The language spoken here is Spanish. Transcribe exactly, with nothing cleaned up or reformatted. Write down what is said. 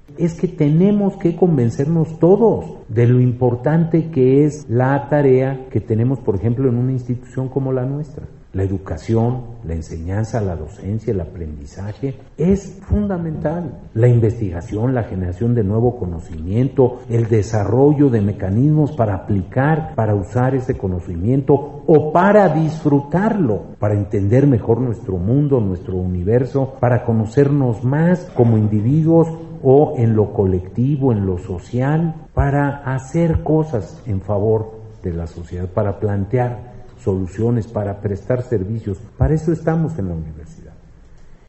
es que tenemos que convencernos todos de lo importante que es la tarea que tenemos, por ejemplo, en una institución como la nuestra. La educación, la enseñanza, la docencia, el aprendizaje es fundamental. La investigación, la generación de nuevo conocimiento, el desarrollo de mecanismos para aplicar, para usar ese conocimiento o para disfrutarlo, para entender mejor nuestro mundo, nuestro universo, para conocernos más como individuos o en lo colectivo, en lo social, para hacer cosas en favor de la sociedad, para plantear soluciones, para prestar servicios. Para eso estamos en la universidad.